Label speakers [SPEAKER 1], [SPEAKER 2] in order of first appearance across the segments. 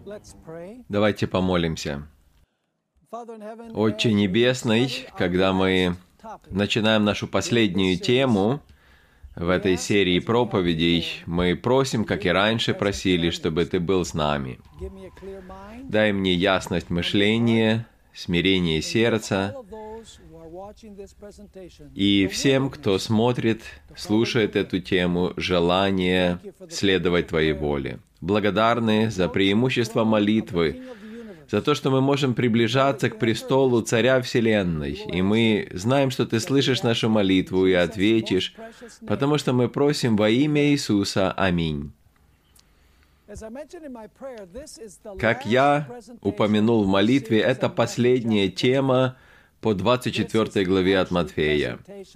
[SPEAKER 1] Давайте помолимся. Отче Небесный, когда мы начинаем нашу последнюю тему в этой серии проповедей, мы просим, как и раньше просили, чтобы Ты был с нами. Дай мне ясность мышления, смирение сердца, и всем, кто смотрит, слушает эту тему, желание следовать Твоей воле. Благодарны за преимущество молитвы, за то, что мы можем приближаться к престолу Царя Вселенной, и мы знаем, что Ты слышишь нашу молитву и ответишь, потому что мы просим во имя Иисуса. Аминь. Как я упомянул в молитве, это последняя тема по 24 главе от Матфея.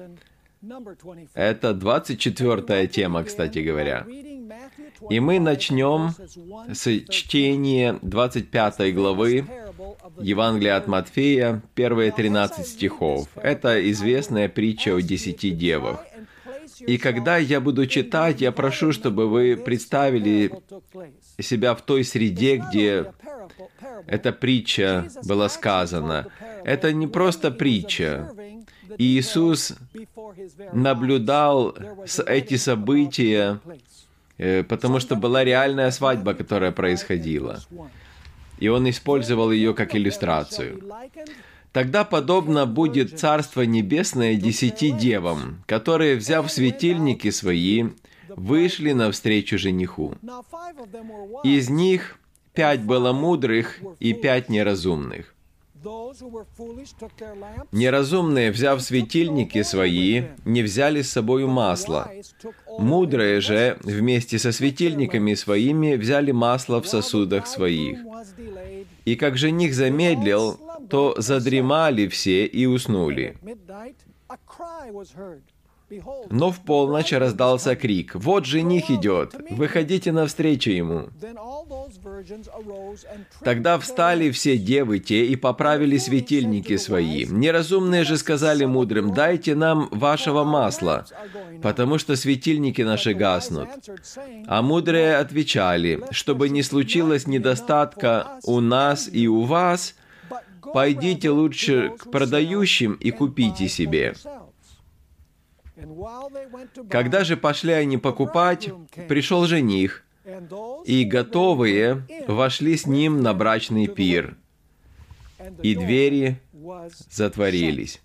[SPEAKER 1] Это 24 тема, кстати говоря. И мы начнем с чтения 25 главы Евангелия от Матфея, первые 13 стихов. Это известная притча о 10 девах. И когда я буду читать, я прошу, чтобы вы представили себя в той среде, где эта притча была сказана. Это не просто притча. Иисус наблюдал эти события, потому что была реальная свадьба, которая происходила. И Он использовал ее как иллюстрацию. Тогда подобно будет Царство Небесное 10 девам, которые, взяв светильники свои, вышли навстречу жениху. Из них 5 было мудрых и 5 неразумных. Неразумные, взяв светильники свои, не взяли с собою масла. Мудрые же, вместе со светильниками своими, взяли масло в сосудах своих. И как жених замедлил, то задремали все и уснули. Но в полночь раздался крик: «Вот жених идет! Выходите навстречу ему!» Тогда встали все девы те и поправили светильники свои. Неразумные же сказали мудрым: «Дайте нам вашего масла, потому что светильники наши гаснут». А мудрые отвечали: «Чтобы не случилось недостатка у нас и у вас, пойдите лучше к продающим и купите себе». Когда же пошли они покупать, пришел жених, и готовые вошли с ним на брачный пир, и двери затворились.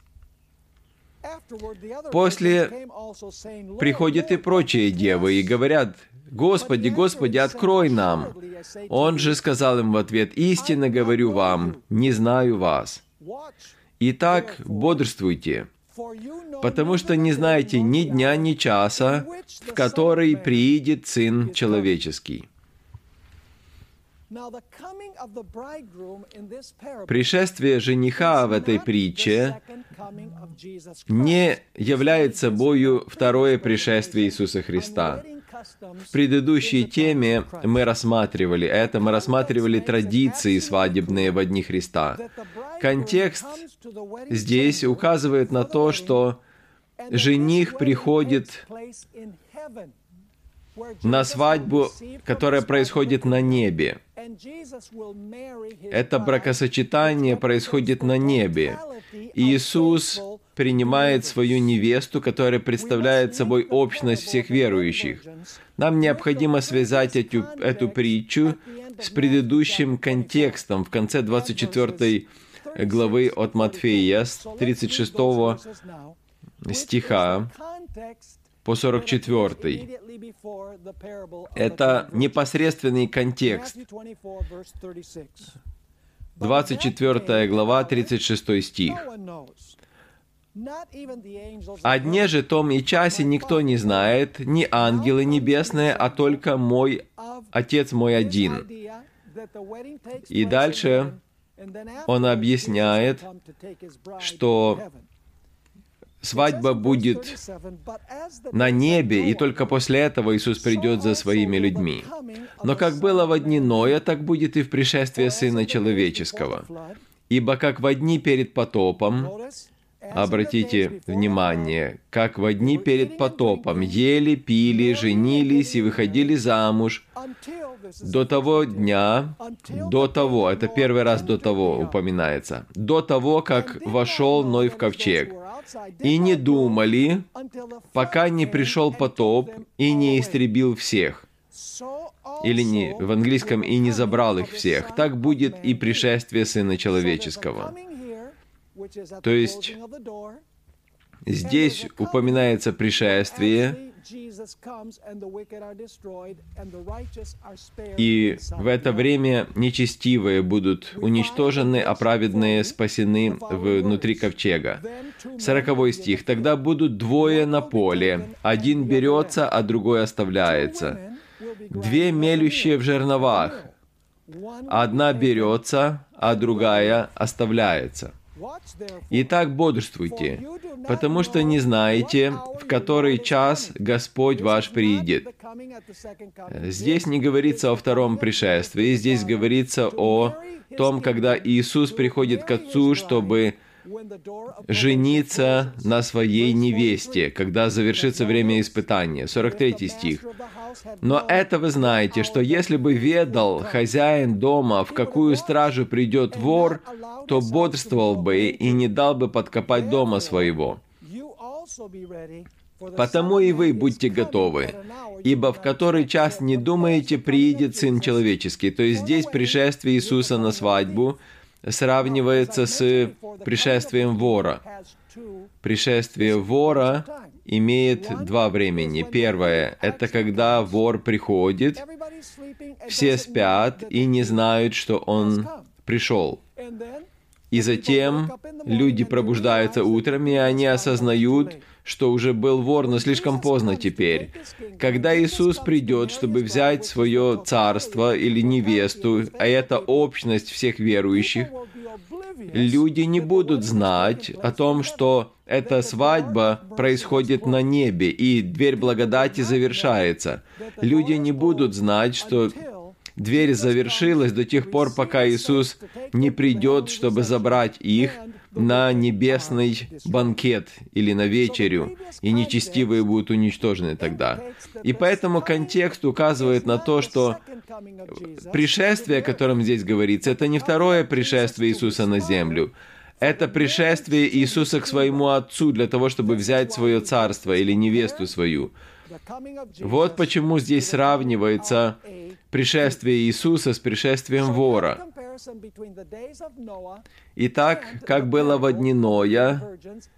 [SPEAKER 1] После приходят и прочие девы и говорят: «Господи, Господи, открой нам!» Он же сказал им в ответ: «Истинно говорю вам, не знаю вас. Итак, бодрствуйте, потому что не знаете ни дня, ни часа, в который приидет Сын Человеческий». Пришествие жениха в этой притче не является собою второе пришествие Иисуса Христа. В предыдущей теме мы рассматривали традиции свадебные во дни Христа. Контекст здесь указывает на то, что жених приходит на свадьбу, которая происходит на небе. Это бракосочетание происходит на небе. Иисус принимает свою невесту, которая представляет собой общность всех верующих. Нам необходимо связать эту притчу с предыдущим контекстом в конце 24 главы от Матфея, с 36 стиха по 44. Это непосредственный контекст. 24 глава, 36 стих. «О дне же том и часе никто не знает, ни ангелы небесные, а только мой Отец мой один». И дальше он объясняет, что свадьба будет на небе, и только после этого Иисус придет за своими людьми. Но как было во дни Ноя, так будет и в пришествии Сына Человеческого. Ибо как во дни перед потопом, Обратите внимание, как в дни перед потопом ели, пили, женились и выходили замуж до того дня, это первый раз до того упоминается, до того, как вошел Ной в ковчег. И не думали, пока не пришел потоп и не истребил всех. Или не, в английском «и не забрал их всех». Так будет и пришествие Сына Человеческого. То есть, здесь упоминается пришествие, и в это время нечестивые будут уничтожены, а праведные спасены внутри ковчега. 40 стих. «Тогда будут двое на поле, один берется, а другой оставляется. Две мелющие в жерновах, одна берется, а другая оставляется. Итак, бодрствуйте, потому что не знаете, в который час Господь ваш приидет». Здесь не говорится о втором пришествии, здесь говорится о том, когда Иисус приходит к Отцу, чтобы жениться на своей невесте, когда завершится время испытания. 43 стих. «Но это вы знаете, что если бы ведал хозяин дома, в какую стражу придет вор, то бодрствовал бы и не дал бы подкопать дома своего. Потому и вы будьте готовы, ибо в который час не думаете, приидет Сын Человеческий». То есть здесь пришествие Иисуса на свадьбу сравнивается с пришествием вора. Пришествие вора имеет два времени. Первое – это когда вор приходит, все спят и не знают, что он пришел. И затем люди пробуждаются утром, и они осознают, что уже был вор, но слишком поздно теперь. Когда Иисус придет, чтобы взять свое царство или невесту, а это общность всех верующих, люди не будут знать о том, что эта свадьба происходит на небе, и дверь благодати завершается. Люди не будут знать, что дверь завершилась до тех пор, пока Иисус не придет, чтобы забрать их на небесный банкет или на вечерю, и нечестивые будут уничтожены тогда. И поэтому контекст указывает на то, что пришествие, о котором здесь говорится, это не второе пришествие Иисуса на землю. Это пришествие Иисуса к своему Отцу для того, чтобы взять свое царство или невесту свою. Вот почему здесь сравнивается пришествие Иисуса с пришествием вора. Итак, как было во дни Ноя,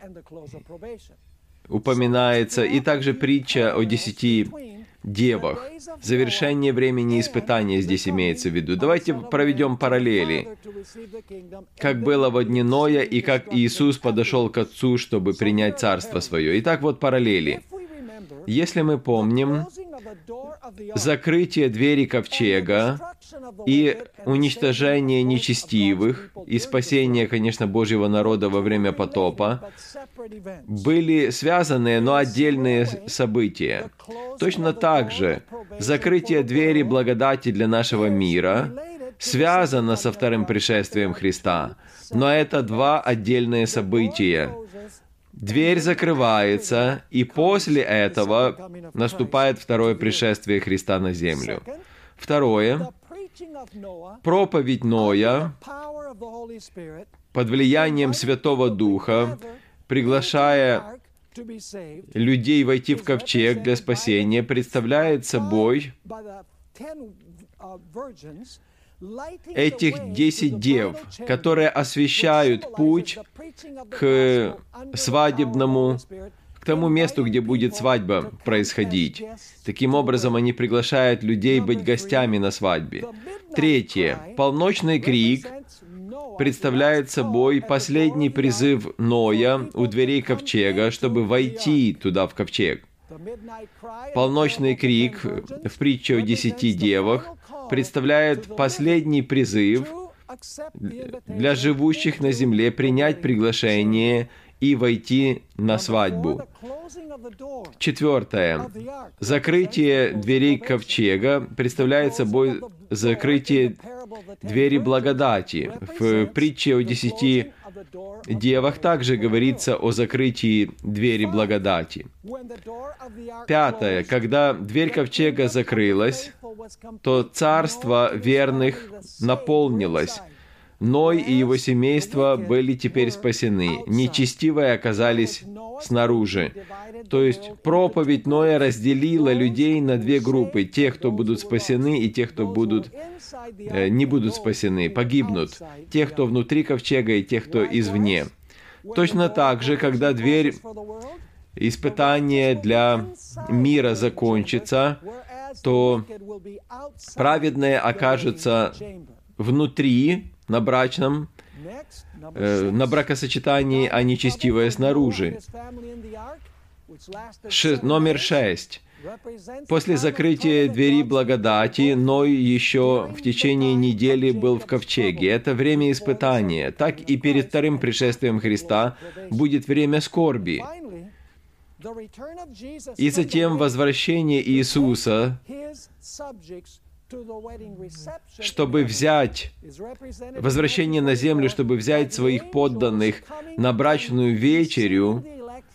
[SPEAKER 1] упоминается, и также притча о 10 девах. Завершение времени испытания здесь имеется в виду. Давайте проведем параллели. Как было во дни Ноя, и как Иисус подошел к Отцу, чтобы принять царство свое. Итак, вот параллели. Если мы помним, закрытие двери ковчега и уничтожение нечестивых и спасение, конечно, Божьего народа во время потопа были связанные, но отдельные события. Точно так же закрытие двери благодати для нашего мира связано со вторым пришествием Христа, но это два отдельные события. Дверь закрывается, и после этого наступает второе пришествие Христа на землю. Второе. Проповедь Ноя под влиянием Святого Духа, приглашая людей войти в ковчег для спасения, представляет собой этих 10 дев, которые освещают путь к свадебному, к тому месту, где будет свадьба происходить. Таким образом, они приглашают людей быть гостями на свадьбе. Третье. Полночный крик представляет собой последний призыв Ноя у дверей ковчега, чтобы войти туда, в ковчег. Полночный крик в притче о 10 девах представляет последний призыв для живущих на земле принять приглашение и войти на свадьбу. Четвертое. Закрытие дверей ковчега представляет собой закрытие двери благодати. В притче о 10 девах также говорится о закрытии двери благодати. 5. Когда дверь ковчега закрылась, то царство верных наполнилось. Ной и его семейство были теперь спасены. Нечестивые оказались снаружи. То есть проповедь Ноя разделила людей на две группы. Тех, кто будут спасены, и тех, кто не будут спасены, погибнут. Тех, кто внутри ковчега, и тех, кто извне. Точно так же, когда дверь испытания для мира закончится, то праведные окажутся внутри, на бракосочетании, а нечестивые снаружи. Номер 6. После закрытия двери благодати Ной еще в течение недели был в ковчеге. Это время испытания. Так и перед вторым пришествием Христа будет время скорби. И затем возвращение Иисуса, чтобы взять возвращение на землю, чтобы взять своих подданных на брачную вечерю,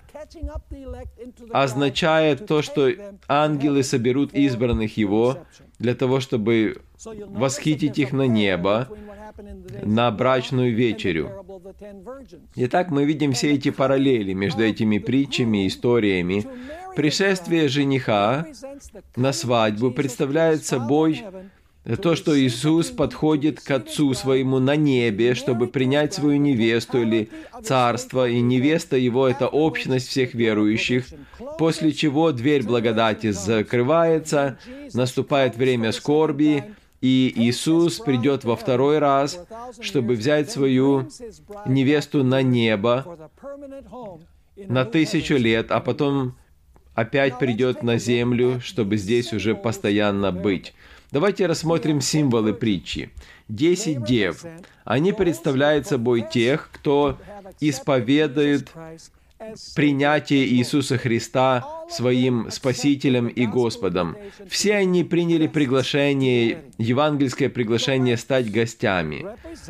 [SPEAKER 1] означает то, что ангелы соберут избранных Его для того, чтобы восхитить их на небо, на брачную вечерю. Итак, мы видим все эти параллели между этими притчами и историями. Пришествие жениха на свадьбу представляет собой то, что Иисус подходит к Отцу Своему на небе, чтобы принять свою невесту или царство, и невеста Его — это общность всех верующих, после чего дверь благодати закрывается, наступает время скорби, и Иисус придет во второй раз, чтобы взять свою невесту на небо на 1000 лет, а потом опять придет на землю, чтобы здесь уже постоянно быть. Давайте рассмотрим символы притчи. 10 дев. Они представляют собой тех, кто исповедует принятие Иисуса Христа своим Спасителем и Господом. Все они приняли приглашение, евангельское приглашение стать гостями.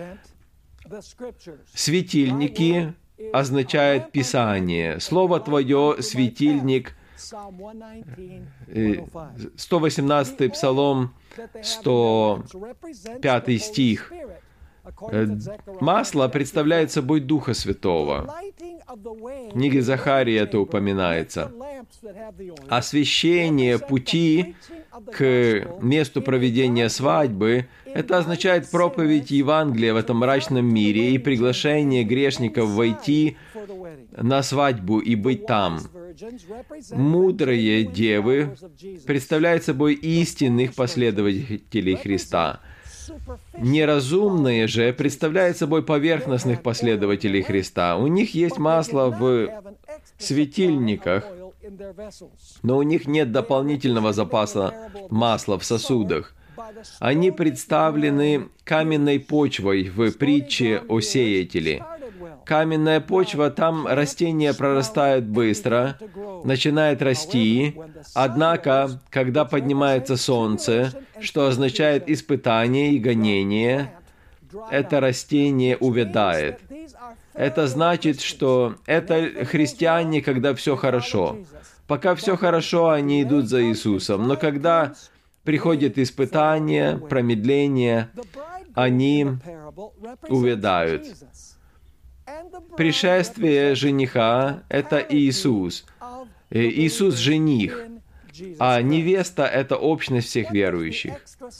[SPEAKER 1] Светильники означает Писание. Слово Твое — светильник. 118-й Псалом, 105 стих. Масло представляет собой Духа Святого. В книге Захарии это упоминается. Освещение пути к месту проведения свадьбы — это означает проповедь Евангелия в этом мрачном мире и приглашение грешников войти на свадьбу и быть там. Мудрые девы представляют собой истинных последователей Христа. Неразумные же представляют собой поверхностных последователей Христа. У них есть масло в светильниках, но у них нет дополнительного запаса масла в сосудах. Они представлены каменной почвой в притче о сеятеле. Каменная почва, там растение прорастает быстро, начинает расти, однако, когда поднимается солнце, что означает испытание и гонение, это растение увядает. Это значит, что это христиане, когда все хорошо. Пока все хорошо, они идут за Иисусом, но когда приходит испытание, промедление, они увядают. Пришествие жениха — это Иисус. Иисус — жених, а невеста — это общность всех верующих.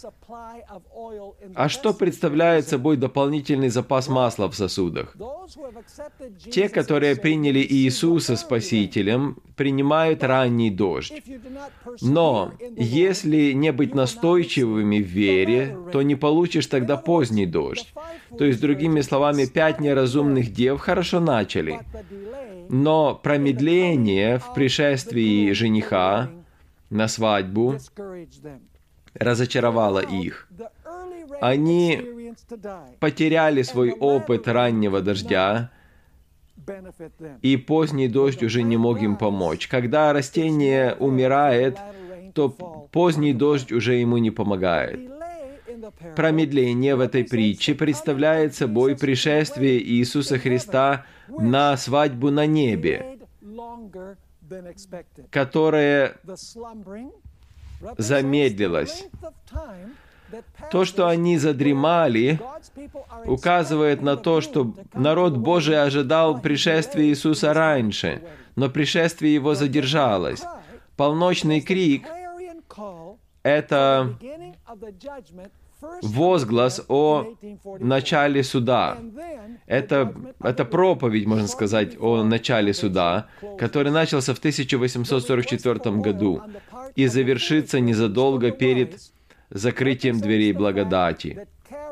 [SPEAKER 1] А что представляет собой дополнительный запас масла в сосудах? Те, которые приняли Иисуса Спасителем, принимают ранний дождь. Но если не быть настойчивыми в вере, то не получишь тогда поздний дождь. То есть, другими словами, 5 неразумных дев хорошо начали. Но промедление в пришествии жениха на свадьбу разочаровало их. Они потеряли свой опыт раннего дождя, и поздний дождь уже не мог им помочь. Когда растение умирает, то поздний дождь уже ему не помогает. промедление в этой притче представляет собой пришествие Иисуса Христа на свадьбу на небе, которое замедлилось. То, что они задремали, указывает на то, что народ Божий ожидал пришествия Иисуса раньше, но пришествие Его задержалось. Полночный крик — это возглас о начале суда. Это проповедь, можно сказать, о начале суда, который начался в 1844 году и завершится незадолго перед закрытием дверей благодати.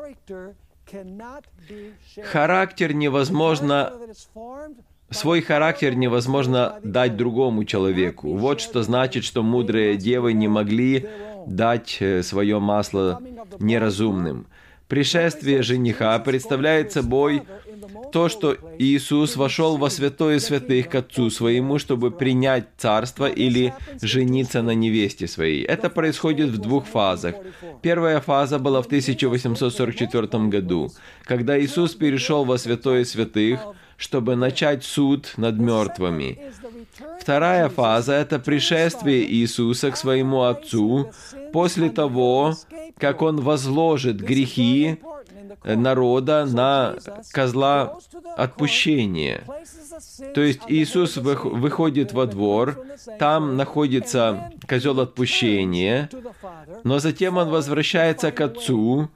[SPEAKER 1] Свой характер невозможно дать другому человеку. Вот что значит, что мудрые девы не могли дать свое масло неразумным. Пришествие жениха представляет собой то, что Иисус вошел во святое святых к Отцу Своему, чтобы принять царство или жениться на невесте своей. Это происходит в двух фазах. Первая фаза была в 1844 году, когда Иисус перешел во святое святых, чтобы начать суд над мертвыми. Вторая фаза — это пришествие Иисуса к своему Отцу после того, как Он возложит грехи народа на козла отпущения. То есть Иисус выходит во двор, там находится козел отпущения, но затем Он возвращается к Отцу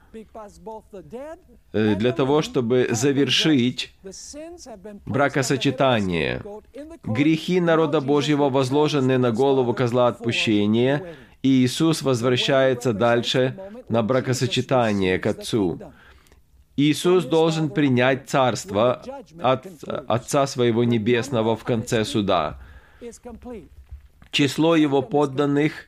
[SPEAKER 1] для того, чтобы завершить бракосочетание. Грехи народа Божьего возложены на голову козла отпущения, и Иисус возвращается дальше на бракосочетание к Отцу. Иисус должен принять царство от Отца Своего Небесного в конце суда. Число Его подданных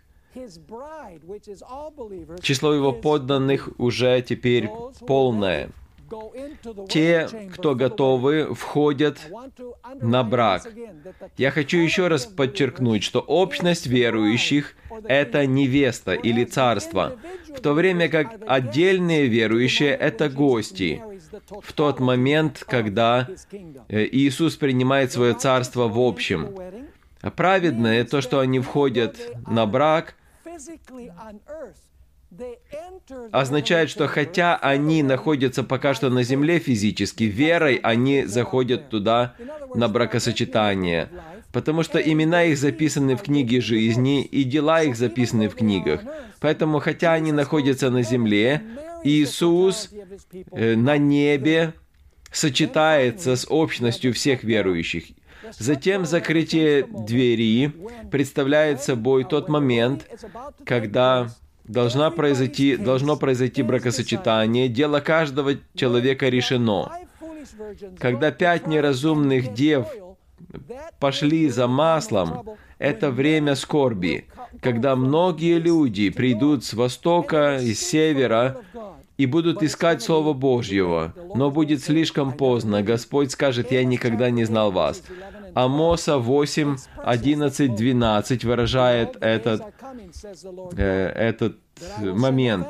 [SPEAKER 1] уже теперь полное. Те, кто готовы, входят на брак. Я хочу еще раз подчеркнуть, что общность верующих — это невеста или царство, в то время как отдельные верующие — это гости, в тот момент, когда Иисус принимает свое царство в общем. А праведные — то, что они входят на брак, означает, что хотя они находятся пока что на земле физически, верой они заходят туда на бракосочетание, потому что имена их записаны в книге жизни, и дела их записаны в книгах. Поэтому, хотя они находятся на земле, Иисус на небе сочетается с общностью всех верующих. Затем закрытие двери представляет собой тот момент, когда должно произойти бракосочетание, дело каждого человека решено. Когда 5 неразумных дев пошли за маслом, это время скорби, когда многие люди придут с востока и с севера и будут искать Слово Божьего, но будет слишком поздно. Господь скажет: «Я никогда не знал вас». Амоса 8, 11, 12 выражает этот момент.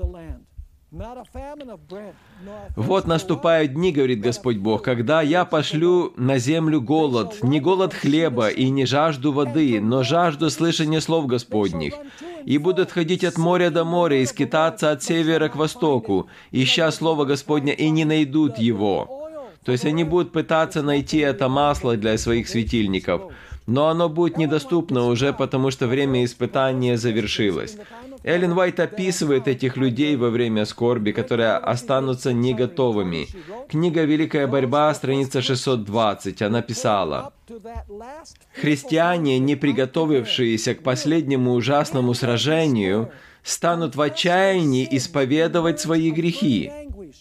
[SPEAKER 1] «Вот наступают дни, — говорит Господь Бог, — когда я пошлю на землю голод, не голод хлеба и не жажду воды, но жажду слышания слов Господних. И будут ходить от моря до моря и скитаться от севера к востоку, ища Слово Господня, и не найдут его». То есть они будут пытаться найти это масло для своих светильников, но оно будет недоступно уже, потому что время испытания завершилось. Эллен Уайт описывает этих людей во время скорби, которые останутся не готовыми. Книга «Великая борьба», страница 620, она писала: «Христиане, не приготовившиеся к последнему ужасному сражению, станут в отчаянии исповедовать свои грехи.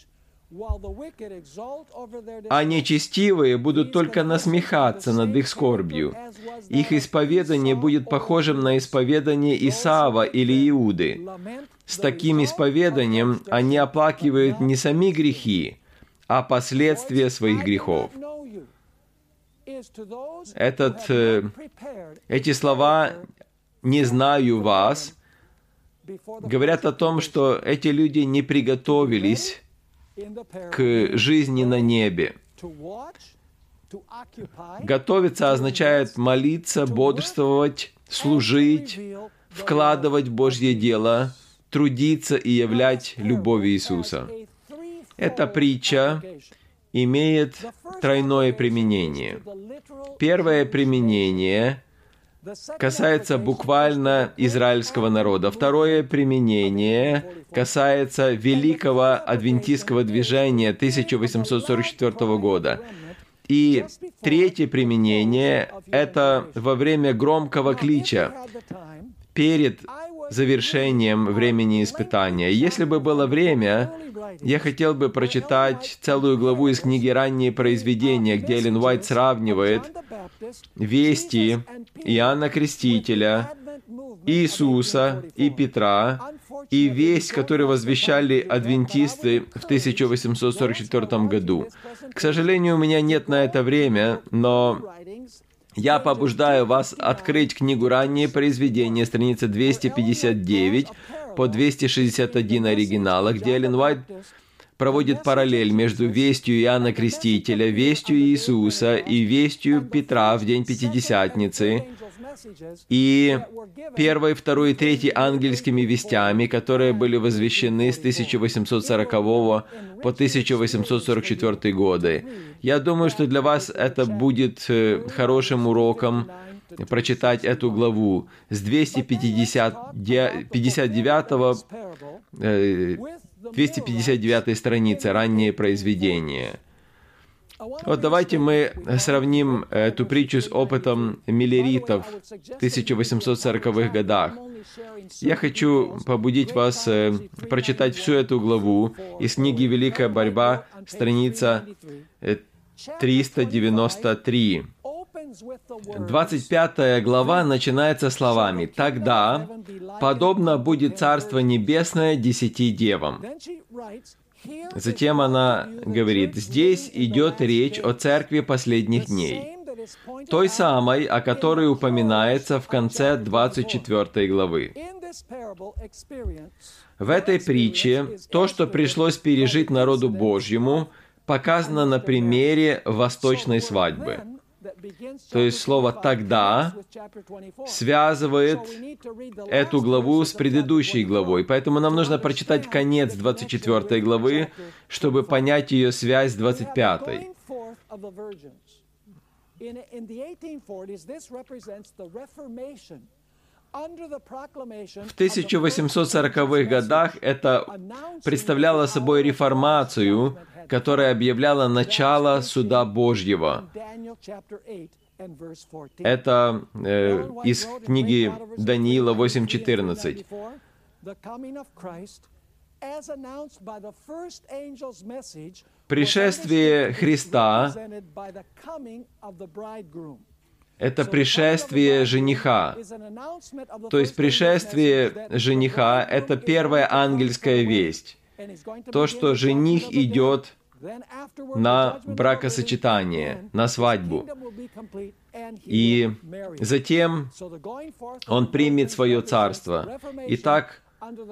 [SPEAKER 1] А нечестивые будут только насмехаться над их скорбью. Их исповедание будет похожим на исповедание Исава или Иуды. С таким исповеданием они оплакивают не сами грехи, а последствия своих грехов». Эти слова «не знаю вас» говорят о том, что эти люди не приготовились к жизни на небе. Готовиться означает молиться, бодрствовать, служить, вкладывать в Божье дело, трудиться и являть любовь Иисуса. Эта притча имеет тройное применение. Первое применение касается буквально израильского народа. Второе применение касается великого адвентистского движения 1844 года. И третье применение – это во время громкого клича, перед завершением времени испытания. Если бы было время, я хотел бы прочитать целую главу из книги «Ранние произведения», где Эллен Уайт сравнивает вести Иоанна Крестителя, Иисуса и Петра, и весть, которую возвещали адвентисты в 1844 году. К сожалению, у меня нет на это время, но я побуждаю вас открыть книгу «Ранние произведения», страница 259 по 261 оригинала, где Эллен Уайт проводит параллель между вестью Иоанна Крестителя, вестью Иисуса и вестью Петра в день Пятидесятницы, и первой, второй и третьей ангельскими вестями, которые были возвещены с 1840 по 1844 годы. Я думаю, что для вас это будет хорошим уроком прочитать эту главу с 259 страницы «Ранние произведения». Вот давайте мы сравним эту притчу с опытом миллеритов в 1840-х годах. Я хочу побудить вас прочитать всю эту главу из книги «Великая борьба», страница 393. 25 глава начинается словами: «Тогда подобно будет Царство Небесное 10 девам». Затем она говорит: «Здесь идет речь о церкви последних дней, той самой, о которой упоминается в конце 24 главы. В этой притче то, что пришлось пережить народу Божьему, показано на примере восточной свадьбы». То есть слово «тогда» связывает эту главу с предыдущей главой. Поэтому нам нужно прочитать конец 24 главы, чтобы понять ее связь с 25. В 1840-х годах это представляло собой реформацию, которая объявляла начало суда Божьего. Это из книги Даниила 8:14. Пришествие Христа — это пришествие жениха. То есть пришествие жениха — это первая ангельская весть. То, что жених идет на бракосочетание, на свадьбу. И затем он примет свое царство. Итак,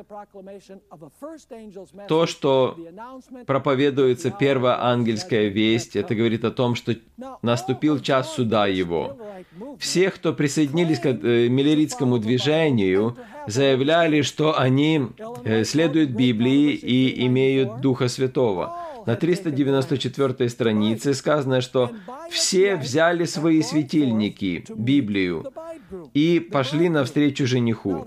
[SPEAKER 1] то, что проповедуется первая ангельская весть, это говорит о том, что наступил час суда его. Все, кто присоединились к миллеритскому движению, заявляли, что они следуют Библии и имеют Духа Святого. На 394 странице сказано, что все взяли свои светильники, Библию, и пошли навстречу жениху.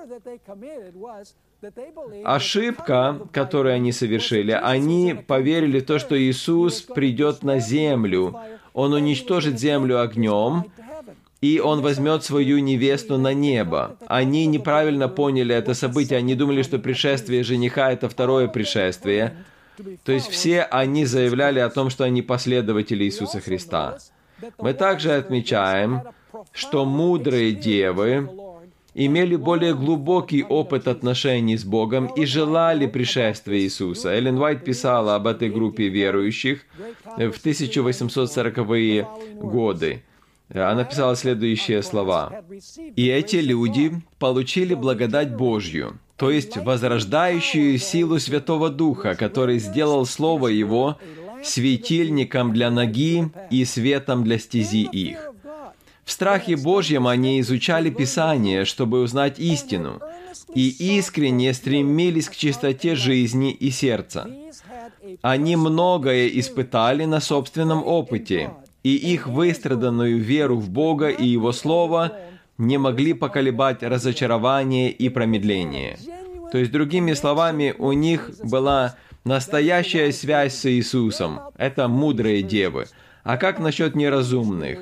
[SPEAKER 1] Ошибка, которую они совершили, они поверили в то, что Иисус придет на землю, Он уничтожит землю огнем, и Он возьмет свою невесту на небо. Они неправильно поняли это событие, они думали, что пришествие жениха — это второе пришествие. То есть все они заявляли о том, что они последователи Иисуса Христа. Мы также отмечаем, что мудрые девы имели более глубокий опыт отношений с Богом и желали пришествия Иисуса. Эллен Уайт писала об этой группе верующих в 1840-е годы. Она писала следующие слова: «И эти люди получили благодать Божью, то есть возрождающую силу Святого Духа, который сделал Слово Его светильником для ноги и светом для стези их. В страхе Божьем они изучали Писание, чтобы узнать истину, и искренне стремились к чистоте жизни и сердца. Они многое испытали на собственном опыте, и их выстраданную веру в Бога и Его Слово не могли поколебать разочарование и промедление. То есть, другими словами, у них была настоящая связь с Иисусом. Это мудрые девы. А как насчет неразумных?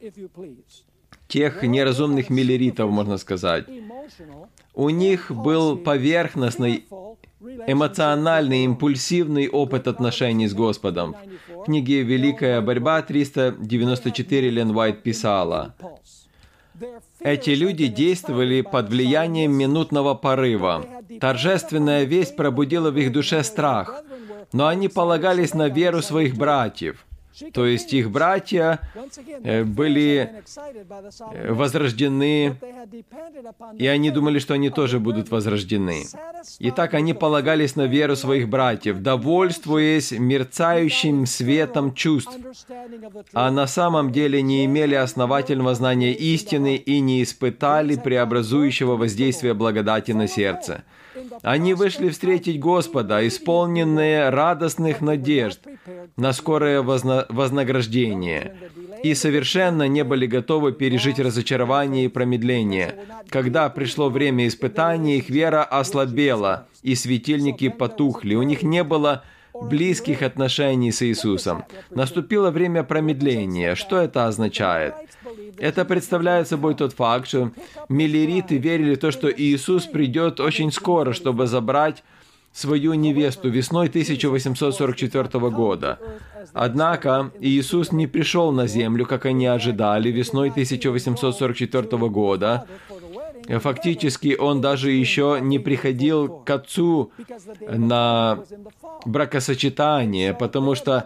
[SPEAKER 1] Тех неразумных миллеритов, можно сказать. У них был поверхностный, эмоциональный, импульсивный опыт отношений с Господом. В книге «Великая борьба» 394 Эллен Уайт писала: «Эти люди действовали под влиянием минутного порыва. Торжественная весть пробудила в их душе страх, но они полагались на веру своих братьев». То есть их братья были возрождены, и они думали, что они тоже будут возрождены. Итак, они полагались на веру своих братьев, довольствуясь мерцающим светом чувств, а на самом деле не имели основательного знания истины и не испытали преобразующего воздействия благодати на сердце. Они вышли встретить Господа, исполненные радостных надежд на скорое вознаграждение, и совершенно не были готовы пережить разочарование и промедление. Когда пришло время испытаний, их вера ослабела, и светильники потухли. У них не было близких отношений с Иисусом. Наступило время промедления. Что это означает? Это представляет собой тот факт, что миллериты верили в то, что Иисус придет очень скоро, чтобы забрать свою невесту весной 1844 года. Однако Иисус не пришел на землю, как они ожидали, весной 1844 года. Фактически, он даже еще не приходил к отцу на бракосочетание, потому что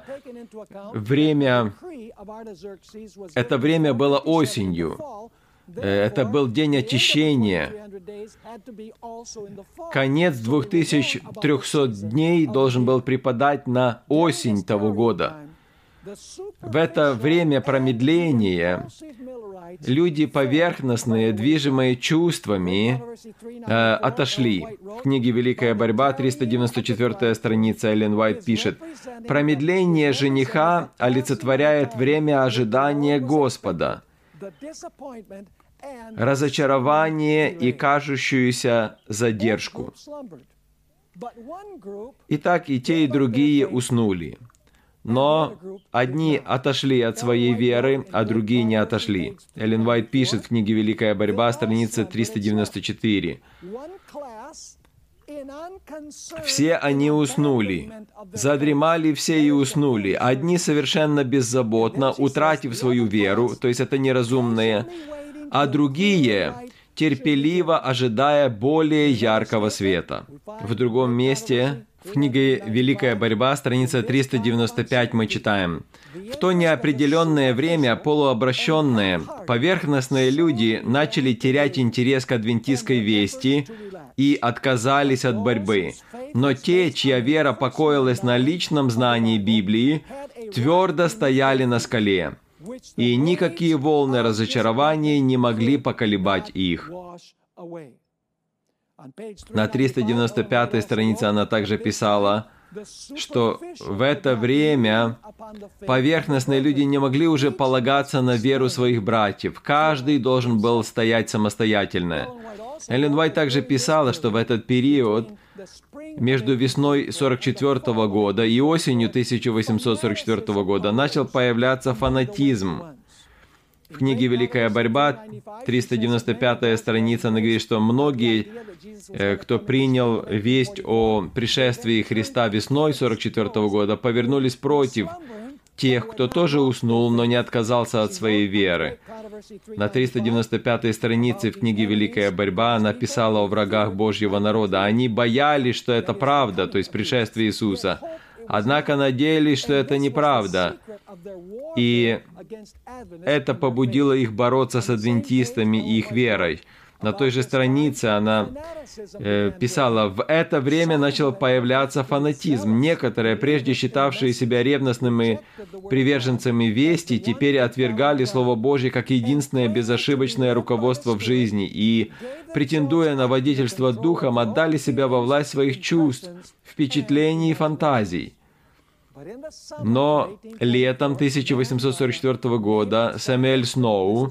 [SPEAKER 1] это время было осенью. Это был день очищения. Конец 2300 дней должен был припадать на осень того года. В это время промедления люди поверхностные, движимые чувствами, отошли. В книге «Великая борьба», 394 страница, Эллен Уайт пишет: «Промедление жениха олицетворяет время ожидания Господа, разочарование и кажущуюся задержку. Итак, и те, и другие уснули. Но одни отошли от своей веры, а другие не отошли». Эллен Уайт пишет в книге «Великая борьба», страница 394. «Все они уснули, задремали все и уснули, одни совершенно беззаботно, утратив свою веру, то есть это неразумные, а другие терпеливо ожидая более яркого света». В другом месте, в книге «Великая борьба», страница 395, мы читаем: «В то неопределенное время полуобращенные, поверхностные люди начали терять интерес к адвентистской вести и отказались от борьбы. Но те, чья вера покоилась на личном знании Библии, твердо стояли на скале, и никакие волны разочарования не могли поколебать их». На 395 странице она также писала, что в это время поверхностные люди не могли уже полагаться на веру своих братьев. Каждый должен был стоять самостоятельно. Эллен Уайт также писала, что в этот период между весной 1944 года и осенью 1844 года начал появляться фанатизм. В книге «Великая борьба», 395 страница, она говорит, что многие, кто принял весть о пришествии Христа весной 1944 года, повернулись против тех, кто тоже уснул, но не отказался от своей веры. На 395 странице в книге «Великая борьба» она писала о врагах Божьего народа. Они боялись, что это правда, то есть пришествие Иисуса. Однако надеялись, что это неправда. И это побудило их бороться с адвентистами и их верой. На той же странице она писала: «В это время начал появляться фанатизм. Некоторые, прежде считавшие себя ревностными приверженцами вести, теперь отвергали Слово Божье как единственное безошибочное руководство в жизни и, претендуя на водительство духом, отдали себя во власть своих чувств, впечатлений и фантазий». Но летом 1844 года Сэмюэль Сноу,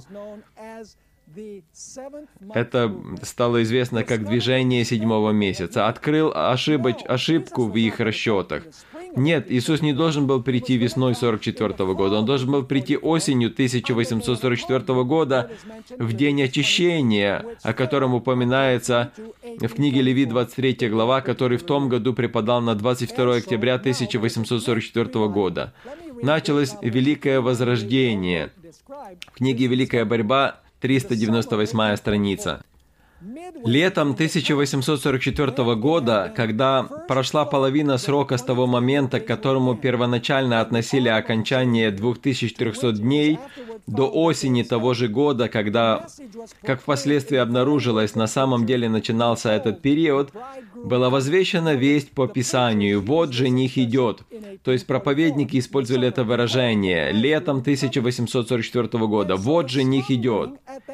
[SPEAKER 1] это стало известно как движение седьмого месяца, открыл ошибку в их расчетах. Нет, Иисус не должен был прийти весной 1944 года, Он должен был прийти осенью 1844 года, в день очищения, о котором упоминается в книге Левит 23 глава, который в том году припадал на 22 октября 1844 года. Началось Великое Возрождение. В книге «Великая борьба» 398 страница. Летом 1844 года, когда прошла половина срока с того момента, к которому первоначально относили окончание 2300 дней, до осени того же года, когда, как впоследствии обнаружилось, на самом деле начинался этот период, была возвещена весть по Писанию: «Вот жених идет». То есть проповедники использовали это выражение летом 1844 года: «Вот жених идет».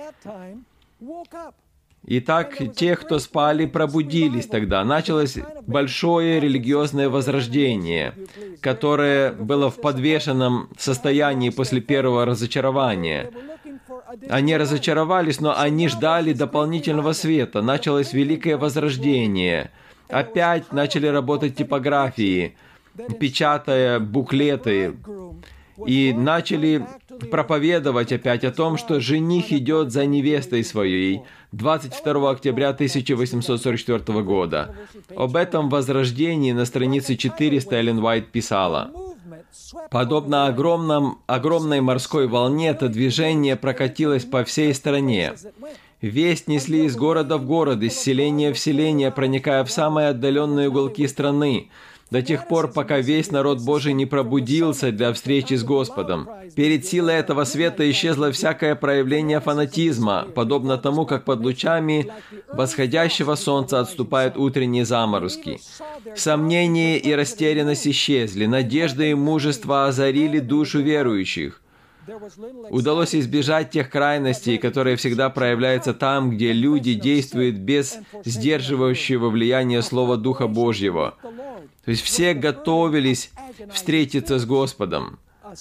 [SPEAKER 1] Итак, те, кто спали, пробудились тогда. Началось большое религиозное возрождение, которое было в подвешенном состоянии после первого разочарования. Они разочаровались, но они ждали дополнительного света. Началось Великое Возрождение. Опять начали работать типографии, печатая буклеты. И начали проповедовать опять о том, что жених идет за невестой своей, 22 октября 1844 года. Об этом возрождении на странице 400 Эллен Уайт писала: «Подобно огромной морской волне, это движение прокатилось по всей стране. Весть несли из города в город, из селения в селение, проникая в самые отдаленные уголки страны, до тех пор, пока весь народ Божий не пробудился для встречи с Господом. Перед силой этого света исчезло всякое проявление фанатизма, подобно тому, как под лучами восходящего солнца отступают утренние заморозки. Сомнения и растерянность исчезли, надежда и мужество озарили душу верующих. Удалось избежать тех крайностей, которые всегда проявляются там, где люди действуют без сдерживающего влияния Слова Духа Божьего. То есть все готовились встретиться с Господом.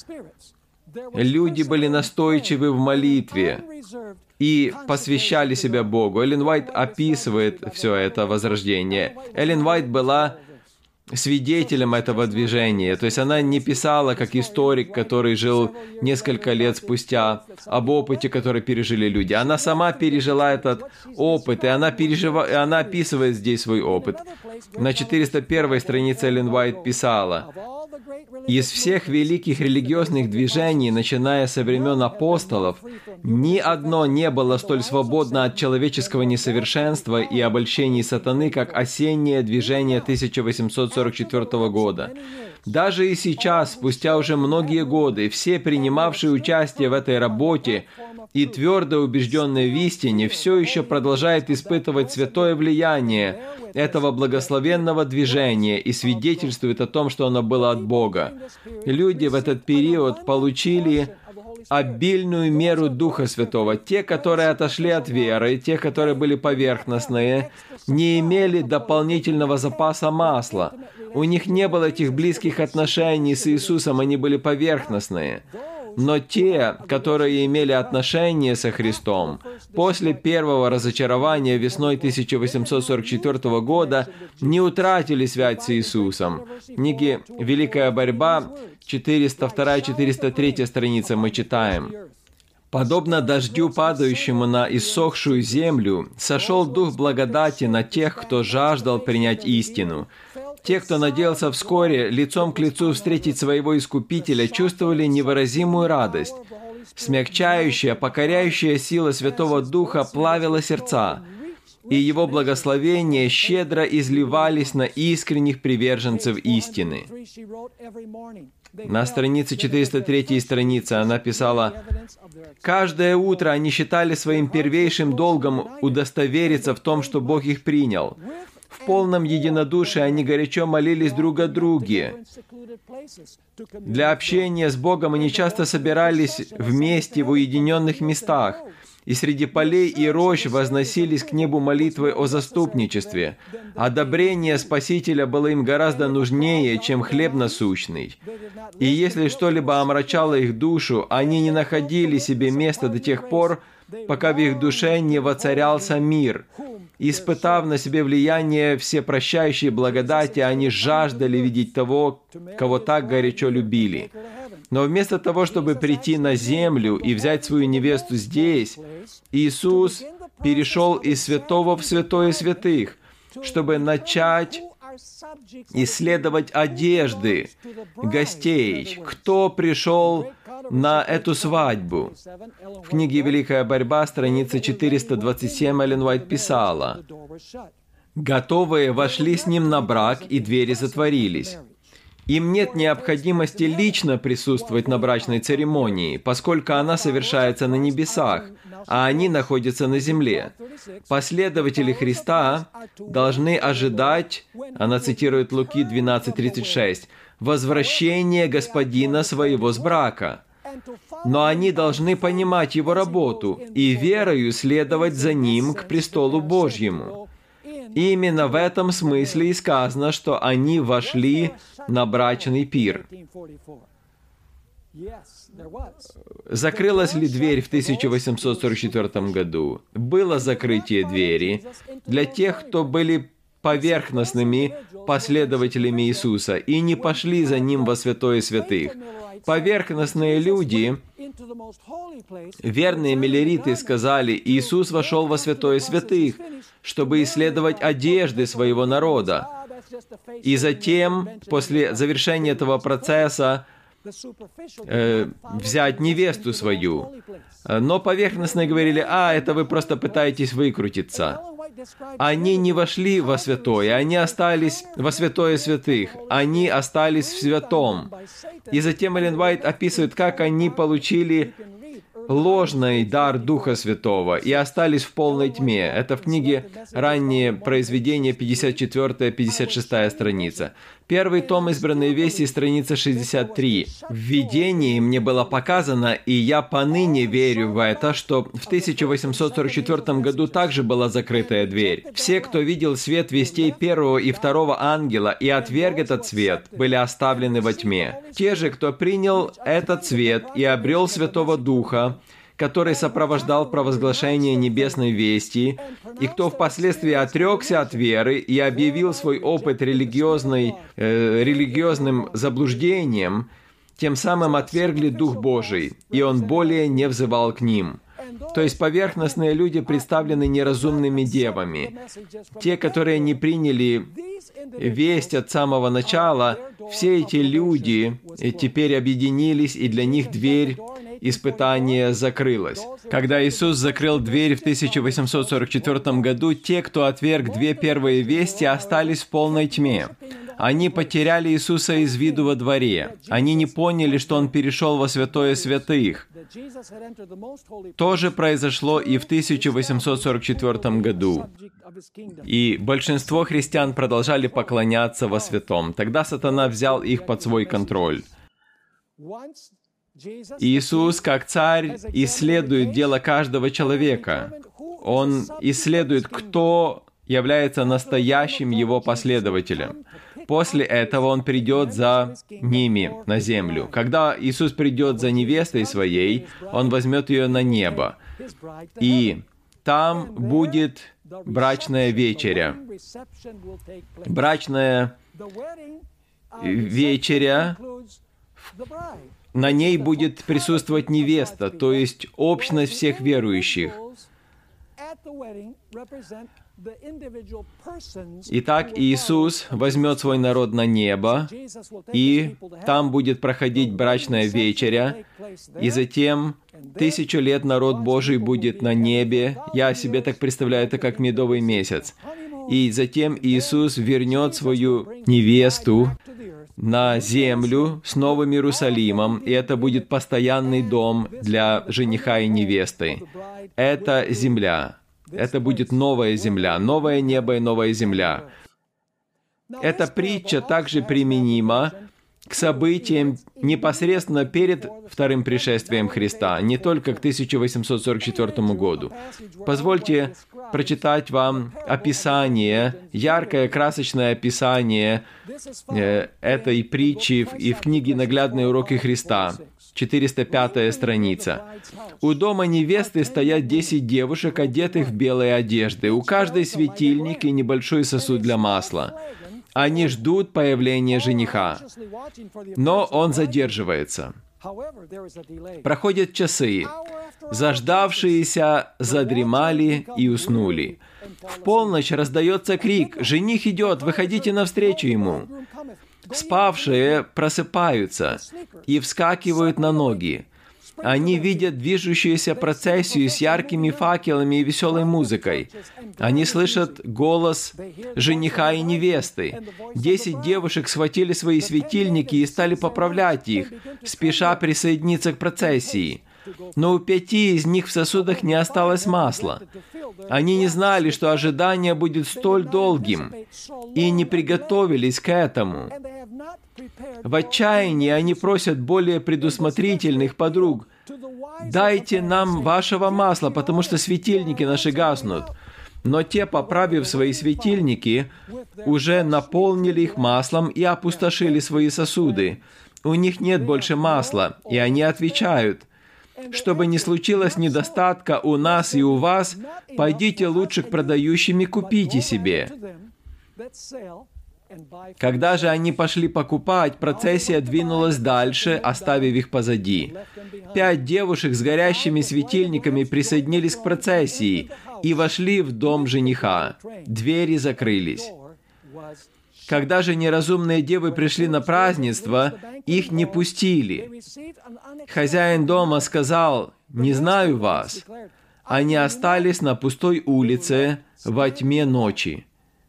[SPEAKER 1] Люди были настойчивы в молитве и посвящали себя Богу. Эллен Уайт описывает все это возрождение. Эллен Уайт была свидетелем этого движения. То есть она не писала как историк, который жил несколько лет спустя, об опыте, который пережили люди. Она сама пережила этот опыт, и она описывает здесь свой опыт. На 401 странице Эллен Уайт писала: «Из всех великих религиозных движений, начиная со времен апостолов, ни одно не было столь свободно от человеческого несовершенства и обольщений сатаны, как осеннее движение 1844 года. Даже и сейчас, спустя уже многие годы, все принимавшие участие в этой работе и твердо убежденные в истине, все еще продолжают испытывать святое влияние этого благословенного движения и свидетельствуют о том, что оно было от Бога. Люди в этот период получили обильную меру Духа Святого. Те, которые отошли от веры, те, которые были поверхностные, не имели дополнительного запаса масла. У них не было этих близких отношений с Иисусом, они были поверхностные. Но те, которые имели отношения со Христом, после первого разочарования весной 1844 года не утратили связь с Иисусом. В книге «Великая борьба», 402-403 страница мы читаем: «Подобно дождю, падающему на иссохшую землю, сошел Дух благодати на тех, кто жаждал принять истину. Те, кто надеялся вскоре лицом к лицу встретить своего Искупителя, чувствовали невыразимую радость. Смягчающая, покоряющая сила Святого Духа плавила сердца. и Его благословения щедро изливались на искренних приверженцев истины. На странице 403 странице она писала: «Каждое утро они считали своим первейшим долгом удостовериться в том, что Бог их принял. В полном единодушии они горячо молились друг о друге. Для общения с Богом они часто собирались вместе в уединенных местах, и среди полей и рощ возносились к небу молитвы о заступничестве. Одобрение Спасителя было им гораздо нужнее, чем хлеб насущный. И если что-либо омрачало их душу, они не находили себе места до тех пор, пока в их душе не воцарялся мир. Испытав на себе влияние всепрощающей благодати, они жаждали видеть того, кого так горячо любили. Но вместо того, чтобы прийти на землю и взять свою невесту здесь, Иисус перешел из святого в святое святых, чтобы начать исследовать одежды гостей. Кто пришел на эту свадьбу? В книге «Великая борьба», страница 427, Эллен Уайт писала: «Готовые вошли с ним на брак, и двери затворились. Им нет необходимости лично присутствовать на брачной церемонии, поскольку она совершается на небесах, а они находятся на земле. Последователи Христа должны ожидать, она цитирует Луки 12:36, возвращения Господина своего с брака. Но они должны понимать Его работу и верою следовать за Ним к престолу Божьему. Именно в этом смысле и сказано, что они вошли на брачный пир». Закрылась ли дверь в 1844 году? Было закрытие двери для тех, кто были поверхностными последователями Иисуса и не пошли за Ним во святое святых. Поверхностные люди, верные миллериты, сказали: «Иисус вошел во святое святых, чтобы исследовать одежды своего народа, и затем, после завершения этого процесса, взять невесту свою». Но поверхностные говорили: это вы просто пытаетесь выкрутиться. Они не вошли во святое, они остались во святое святых, они остались в святом. И затем Эллен Уайт описывает, как они получили ложный дар Духа Святого и остались в полной тьме. Это в книге «Ранние произведения», 54-56 страница. Первый том «Избранные вести», страница 63. В видении мне было показано, и я поныне верю в это, что в 1844 году также была закрытая дверь. Все, кто видел свет вестей первого и второго ангела и отверг этот свет, были оставлены во тьме. Те же, кто принял этот свет и обрел Святого Духа, который сопровождал провозглашение небесной вести, и кто впоследствии отрекся от веры и объявил свой опыт религиозным заблуждением, тем самым отвергли Дух Божий, и Он более не взывал к ним. То есть поверхностные люди представлены неразумными девами. Те, которые не приняли весть от самого начала, все эти люди теперь объединились, и для них дверь испытания закрылась. Когда Иисус закрыл дверь в 1844 году, те, кто отверг две первые вести, остались в полной тьме. Они потеряли Иисуса из виду во дворе. Они не поняли, что Он перешел во святое святых. То же произошло и в 1844 году. И большинство христиан продолжали поклоняться во святом. Тогда сатана взял их под свой контроль. Иисус, как царь, исследует дело каждого человека. Он исследует, кто является настоящим Его последователем. После этого Он придет за ними на землю. Когда Иисус придет за невестой своей, Он возьмет ее на небо. И там будет брачная вечеря. Брачная вечеря, на ней будет присутствовать невеста, то есть общность всех верующих. Итак, Иисус возьмет свой народ на небо, и там будет проходить брачная вечеря, и затем 1000 лет народ Божий будет на небе. Я себе так представляю, это как медовый месяц. И затем Иисус вернет свою невесту на землю с Новым Иерусалимом, и это будет постоянный дом для жениха и невесты. Это земля. Это будет новая земля, новое небо и новая земля. Эта притча также применима к событиям непосредственно перед вторым пришествием Христа, не только к 1844 году. Позвольте прочитать вам описание, яркое, красочное описание этой притчи и в книге «Наглядные уроки Христа», 405 страница. «У дома невесты стоят 10 девушек, одетых в белые одежды. У каждой светильник и небольшой сосуд для масла. Они ждут появления жениха, но он задерживается. Проходят часы. Заждавшиеся задремали и уснули. В полночь раздается крик: «Жених идет, выходите навстречу ему!» Спавшие просыпаются и вскакивают на ноги. Они видят движущуюся процессию с яркими факелами и веселой музыкой. Они слышат голос жениха и невесты. 10 девушек схватили свои светильники и стали поправлять их, спеша присоединиться к процессии. Но у 5 из них в сосудах не осталось масла. Они не знали, что ожидание будет столь долгим, и не приготовились к этому. В отчаянии они просят более предусмотрительных подруг: «Дайте нам вашего масла, потому что светильники наши гаснут». Но те, поправив свои светильники, уже наполнили их маслом и опустошили свои сосуды. У них нет больше масла, и они отвечают: «Чтобы не случилось недостатка у нас и у вас, пойдите лучше к продающим и купите себе». Когда же они пошли покупать, процессия двинулась дальше, оставив их позади. 5 девушек с горящими светильниками присоединились к процессии и вошли в дом жениха. Двери закрылись. Когда же неразумные девы пришли на празднество, их не пустили. Хозяин дома сказал: «Не знаю вас». Они остались на пустой улице во тьме ночи.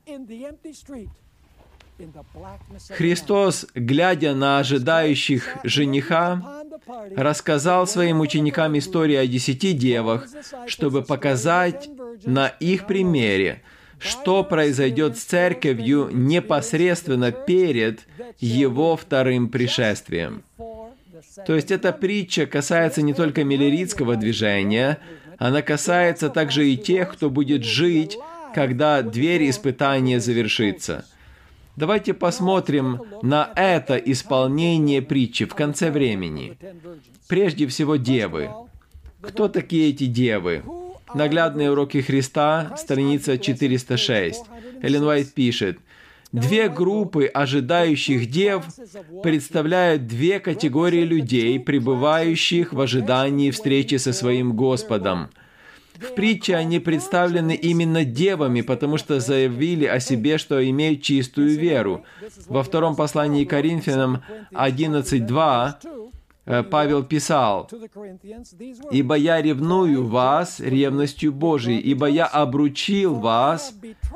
[SPEAKER 1] Христос, глядя на ожидающих жениха, рассказал своим ученикам историю о 10 девах, чтобы показать на их примере, что произойдет с Церковью непосредственно перед Его вторым пришествием. То есть эта притча касается не только миллеритского движения, она касается также и тех, кто будет жить, когда дверь испытания завершится. Давайте посмотрим на это исполнение притчи в конце времени. Прежде всего, девы. Кто такие эти девы? Наглядные уроки Христа, страница 406. Эллен Уайт пишет: «Две группы ожидающих дев представляют 2 категории людей, пребывающих в ожидании встречи со своим Господом. В притче они представлены именно девами, потому что заявили о себе, что имеют чистую веру. Во втором послании к Коринфянам 11:2 Павел писал: «Ибо я ревную вас ревностью Божией, ибо я обручил вас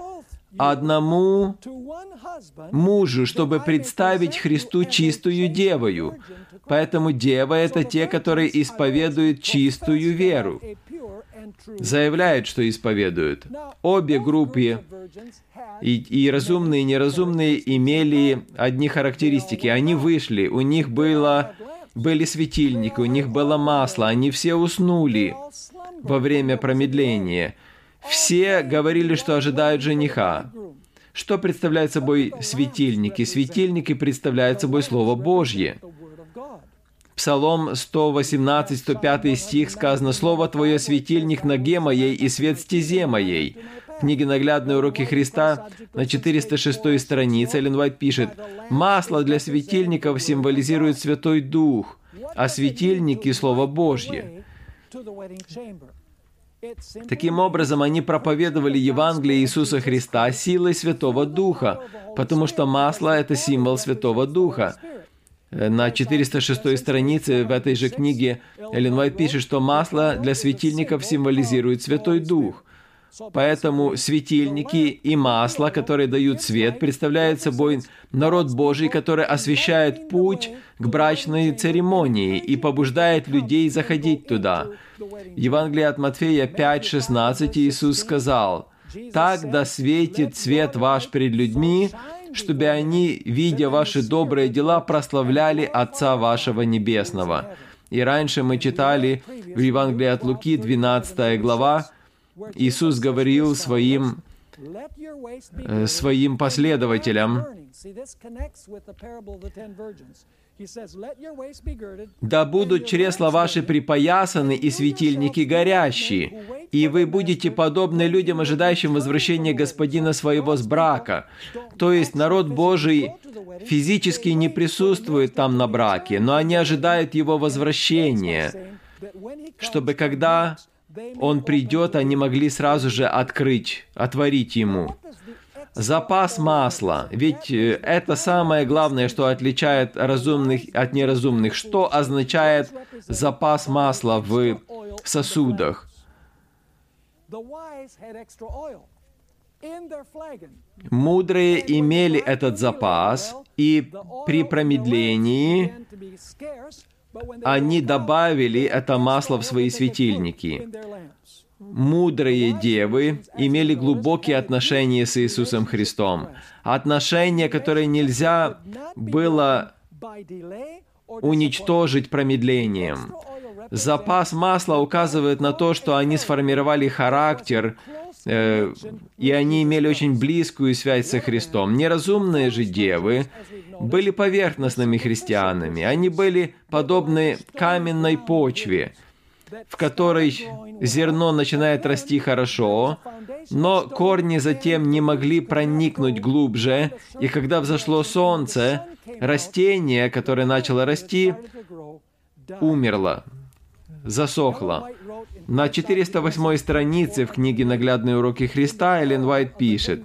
[SPEAKER 1] одному мужу, чтобы представить Христу чистую девою». Поэтому девы — это те, которые исповедуют чистую веру. Заявляют, что исповедуют. Обе группы, и разумные, и неразумные, имели одни характеристики. Они вышли, у них были светильники, у них было масло, они все уснули во время промедления. Все говорили, что ожидают жениха. Что представляют собой светильники? Светильники представляют собой Слово Божье. Псалом 118, 105 стих сказано: «Слово Твое — светильник ноге моей и свет стезе моей». В книге «Наглядные уроки Христа» на 406 странице Эллен Уайт пишет: «Масло для светильников символизирует Святой Дух, а светильники — Слово Божье». Таким образом, они проповедовали Евангелие Иисуса Христа силой Святого Духа, потому что масло – это символ Святого Духа. На 406 странице в этой же книге Эллен Уайт пишет, что масло для светильников символизирует Святой Дух. Поэтому светильники и масло, которые дают свет, представляют собой народ Божий, который освещает путь к брачной церемонии и побуждает людей заходить туда. В Евангелии от Матфея 5:16 Иисус сказал: «Так да светит свет ваш перед людьми, чтобы они, видя ваши добрые дела, прославляли Отца вашего Небесного». И раньше мы читали в Евангелии от Луки, 12 глава, Иисус говорил своим последователям: «Да будут чресла ваши припоясаны и светильники горящие, и вы будете подобны людям, ожидающим возвращения Господина своего с брака». То есть народ Божий физически не присутствует там на браке, но они ожидают Его возвращения, чтобы когда Он придет, они могли сразу же отворить Ему. Запас масла. Ведь это самое главное, что отличает разумных от неразумных. Что означает запас масла в сосудах? Мудрые имели этот запас, и при промедлении они добавили это масло в свои светильники. Мудрые девы имели глубокие отношения с Иисусом Христом. Отношения, которые нельзя было уничтожить промедлением. Запас масла указывает на то, что они сформировали характер, и они имели очень близкую связь со Христом. Неразумные же девы были поверхностными христианами. Они были подобны каменной почве, в которой зерно начинает расти хорошо, но корни затем не могли проникнуть глубже, и когда взошло солнце, растение, которое начало расти, умерло, засохло. На 408 странице в книге «Наглядные уроки Христа» Эллен Уайт пишет: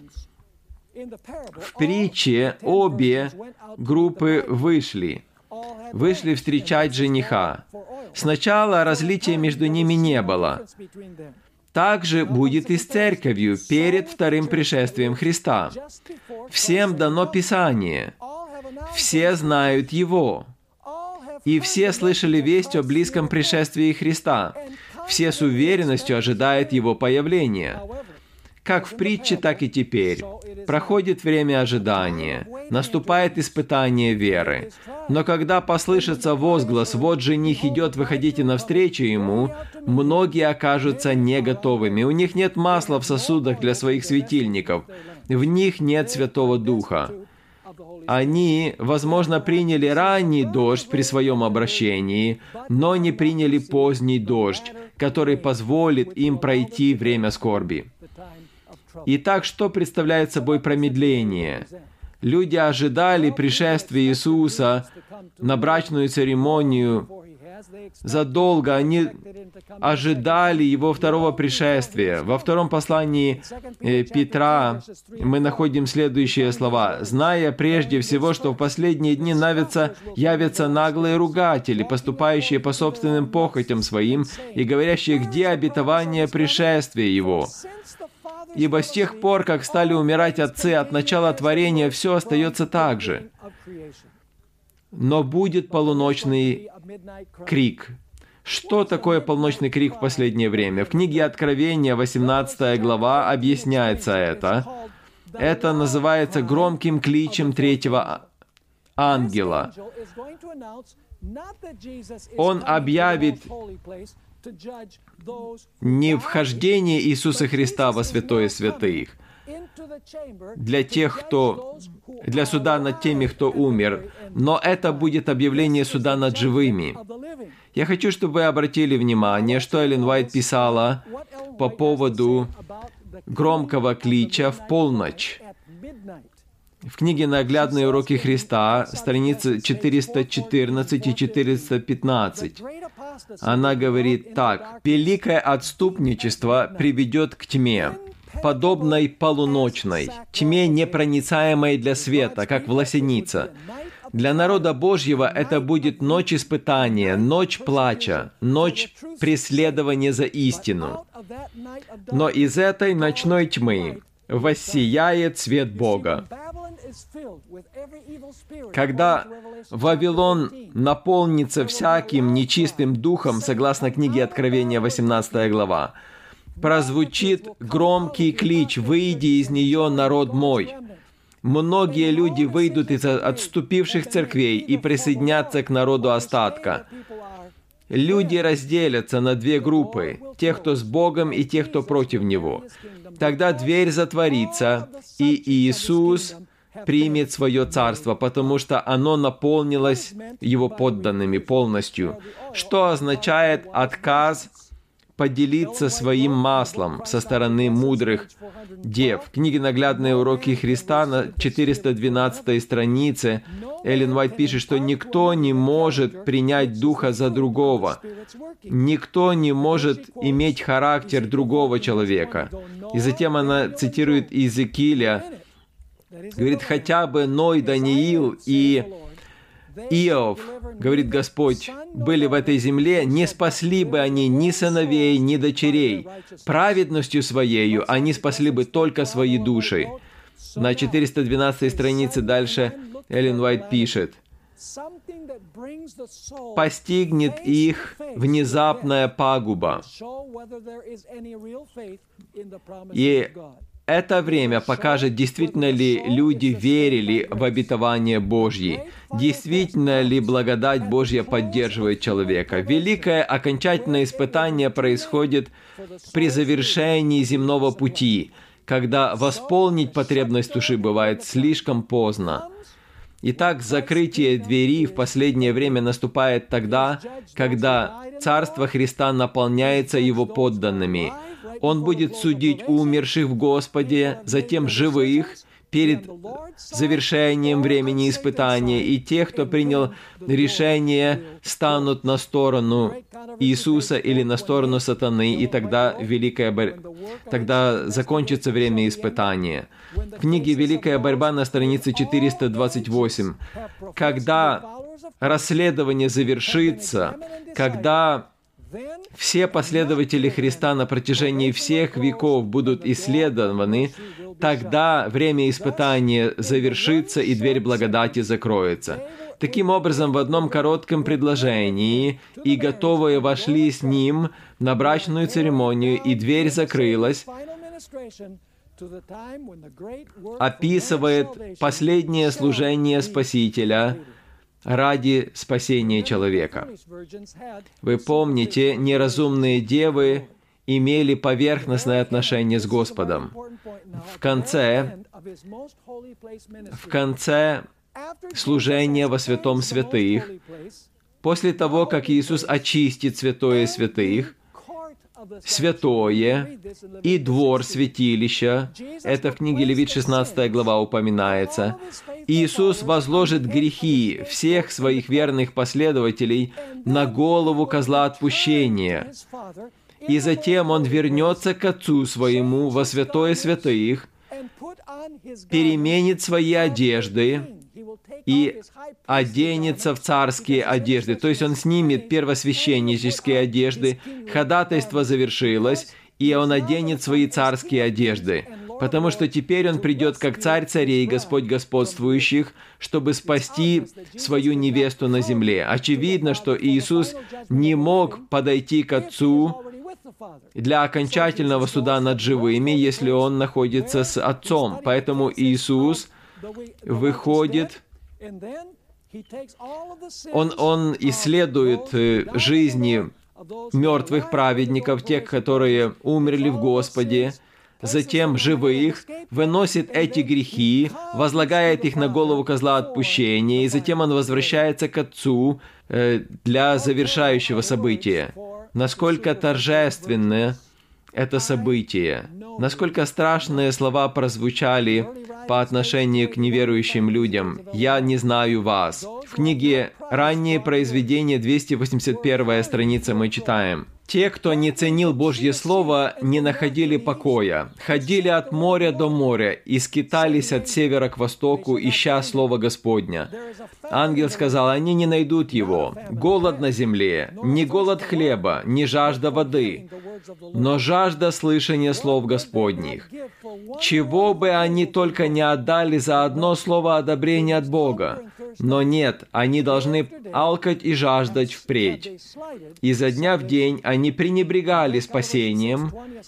[SPEAKER 1] «В притче обе группы вышли встречать жениха. Сначала различия между ними не было. Так же будет и с церковью перед вторым пришествием Христа. Всем дано Писание, все знают его, и все слышали весть о близком пришествии Христа. Все с уверенностью ожидают Его появления. Как в притче, так и теперь. Проходит время ожидания, наступает испытание веры. Но когда послышится возглас: «Вот жених идет, выходите навстречу ему», многие окажутся не готовыми. У них нет масла в сосудах для своих светильников. В них нет Святого Духа. Они, возможно, приняли ранний дождь при своем обращении, но не приняли поздний дождь, который позволит им пройти время скорби. Итак, что представляет собой промедление? Люди ожидали пришествия Иисуса на брачную церемонию задолго. Они ожидали Его второго пришествия. Во втором послании Петра мы находим следующие слова: «Зная прежде всего, что в последние дни явятся наглые ругатели, поступающие по собственным похотям своим и говорящие, где обетование пришествия Его. Ибо с тех пор, как стали умирать отцы от начала творения, все остается так же. Но будет полуночный крик». Что такое полночный крик в последнее время? В книге Откровения, 18 глава, объясняется это. Это называется громким кличем третьего ангела. Он объявит не вхождение Иисуса Христа во святое святых для суда над теми, кто умер, но это будет объявление суда над живыми. Я хочу, чтобы вы обратили внимание, что Эллен Уайт писала по поводу громкого клича в полночь. в книге «Наглядные уроки Христа», страницы 414 и 415, она говорит так: «Великое отступничество приведет к тьме, подобной полуночной, тьме, непроницаемой для света, как власеница. Для народа Божьего это будет ночь испытания, ночь плача, ночь преследования за истину. Но из этой ночной тьмы воссияет свет Бога». Когда Вавилон наполнится всяким нечистым духом, согласно книге Откровения, 18 глава, прозвучит громкий клич: «Выйди из нее, народ мой». Многие люди выйдут из отступивших церквей и присоединятся к народу остатка. Люди разделятся на две группы: тех, кто с Богом, и тех, кто против Него. Тогда дверь затворится, и Иисус примет свое царство, потому что оно наполнилось Его подданными полностью, что означает отказ поделиться своим маслом со стороны мудрых дев. В книге «Наглядные уроки Христа» на 412 странице Эллен Уайт пишет, что никто не может принять Духа за другого. Никто не может иметь характер другого человека. И затем она цитирует Иезекииля, говорит: «Хотя бы Ной, Даниил и Иов, говорит Господь, были в этой земле, не спасли бы они ни сыновей, ни дочерей. Праведностью своею они спасли бы только свои души». На 412 странице дальше Эллен Уайт пишет: «Постигнет их внезапная пагуба». И это время покажет, действительно ли люди верили в обетование Божье, действительно ли благодать Божья поддерживает человека. Великое окончательное испытание происходит при завершении земного пути, когда восполнить потребность души бывает слишком поздно. Итак, закрытие двери в последнее время наступает тогда, когда Царство Христа наполняется Его подданными. Он будет судить умерших в Господе, затем живых, перед завершением времени испытания, и тех, кто принял решение, станут на сторону Иисуса или на сторону сатаны, и тогда тогда закончится время испытания. В книге «Великая борьба» на странице 428. Когда расследование завершится, когда все последователи Христа на протяжении всех веков будут исследованы, тогда время испытания завершится и дверь благодати закроется. Таким образом, в одном коротком предложении «и готовые вошли с Ним на брачную церемонию, и дверь закрылась» описывает последнее служение Спасителя ради спасения человека. Вы помните, неразумные девы имели поверхностное отношение с Господом. В конце служения во святом святых, после того, как Иисус очистит святое святых, святое и двор святилища, это в книге Левит 16 глава упоминается, Иисус возложит грехи всех своих верных последователей на голову козла отпущения, и затем Он вернется к Отцу Своему во святое святых, переменит свои одежды и оденется в царские одежды. То есть Он снимет первосвященнические одежды, ходатайство завершилось, и Он оденет свои царские одежды. Потому что теперь Он придет как Царь царей, Господь господствующих, чтобы спасти свою невесту на земле. Очевидно, что Иисус не мог подойти к Отцу для окончательного суда над живыми, если Он находится с Отцом. Поэтому Иисус выходит, Он исследует жизни мертвых праведников, тех, которые умерли в Господе, затем живых, выносит эти грехи, возлагает их на голову козла отпущения, и затем Он возвращается к Отцу для завершающего события. Насколько торжественное это событие, насколько страшные слова прозвучали по отношению к неверующим людям: «Я не знаю вас». В книге «Ранние произведения», 281 страница, мы читаем: «Те, кто не ценил Божье Слово, не находили покоя, ходили от моря до моря и скитались от севера к востоку, ища Слово Господня. Ангел сказал: они не найдут его. Голод на земле, не голод хлеба, не жажда воды, но жажда слышания слов Господних. Чего бы они только не отдали за одно слово одобрения от Бога. Но нет, они должны алкать и жаждать впредь. Изо дня в день они пренебрегали спасением».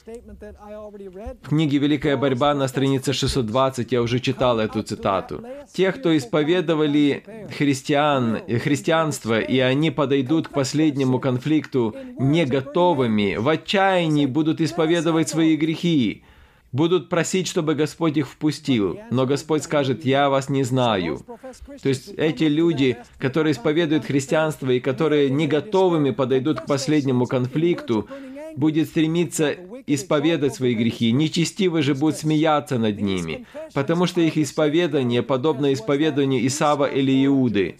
[SPEAKER 1] В книге «Великая борьба» на странице 620 я уже читал эту цитату. «Те, кто исповедовали христианство, и они подойдут к последнему конфликту не готовыми, в отчаянии будут исповедовать свои грехи, будут просить, чтобы Господь их впустил, но Господь скажет: «Я вас не знаю». То есть эти люди, которые исповедуют христианство и которые не готовыми подойдут к последнему конфликту, будет стремиться исповедать свои грехи. Нечестивые же будут смеяться над ними, потому что их исповедание подобно исповеданию Исава или Иуды.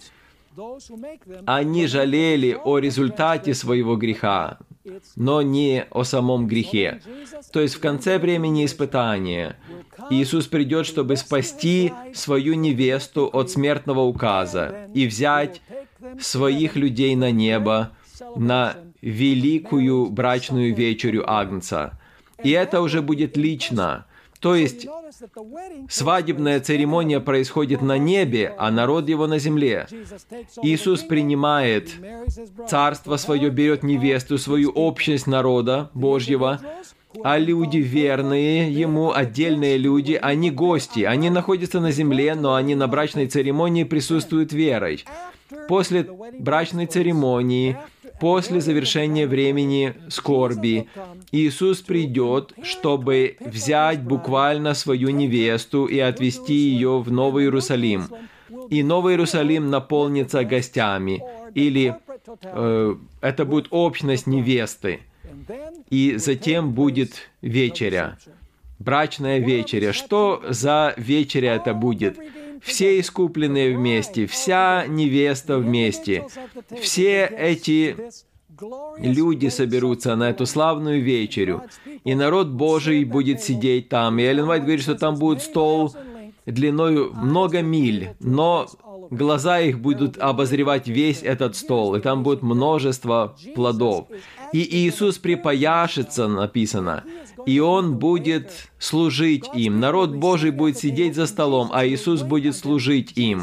[SPEAKER 1] Они жалели о результате своего греха, но не о самом грехе. То есть в конце времени испытания Иисус придет, чтобы спасти свою невесту от смертного указа и взять своих людей на небо, на великую брачную вечерю Агнца. И это уже будет лично. То есть свадебная церемония происходит на небе, а народ его на земле. Иисус принимает царство свое, берет невесту, свою общность народа Божьего, а люди верные Ему, отдельные люди, они гости, они находятся на земле, но они на брачной церемонии присутствуют верой. После брачной церемонии, после завершения времени скорби, Иисус придет, чтобы взять буквально свою невесту и отвезти ее в Новый Иерусалим. И Новый Иерусалим наполнится гостями, или это будет общность невесты. И затем будет вечеря, брачная вечеря. Что за вечеря это будет? Все искупленные вместе, вся невеста вместе. Все эти люди соберутся на эту славную вечерю, и народ Божий будет сидеть там. И Эллен Уайт говорит, что там будет стол длиною много миль, но глаза их будут обозревать весь этот стол, и там будет множество плодов. И Иисус припояшется, написано, и Он будет служить им. Народ Божий будет сидеть за столом, а Иисус будет служить им.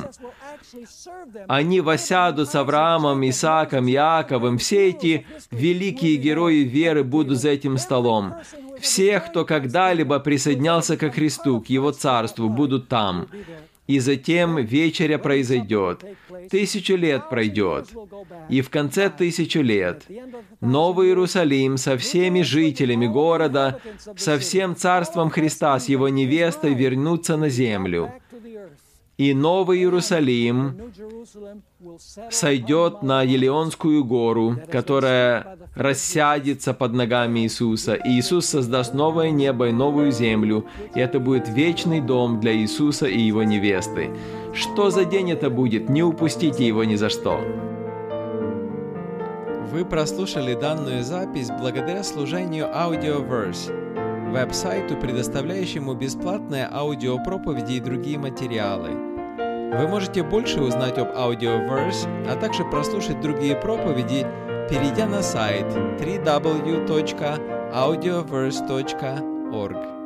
[SPEAKER 1] Они воссядут с Авраамом, Исааком, Иаковом. Все эти великие герои веры будут за этим столом. Все, кто когда-либо присоединялся ко Христу, к Его Царству, будут там. И затем вечеря произойдет. 1000 лет пройдет. И в конце 1000 лет Новый Иерусалим со всеми жителями города, со всем царством Христа, с Его невестой вернутся на землю. И Новый Иерусалим сойдет на Елеонскую гору, которая рассядется под ногами Иисуса. И Иисус создаст новое небо и новую землю, и это будет вечный дом для Иисуса и Его невесты. Что за день это будет? Не упустите его ни за что. Вы прослушали данную запись благодаря служению Audioverse, веб-сайту, предоставляющему бесплатные аудиопроповеди и другие материалы. Вы можете больше узнать об Audioverse, а также прослушать другие проповеди, перейдя на сайт www.audioverse.org.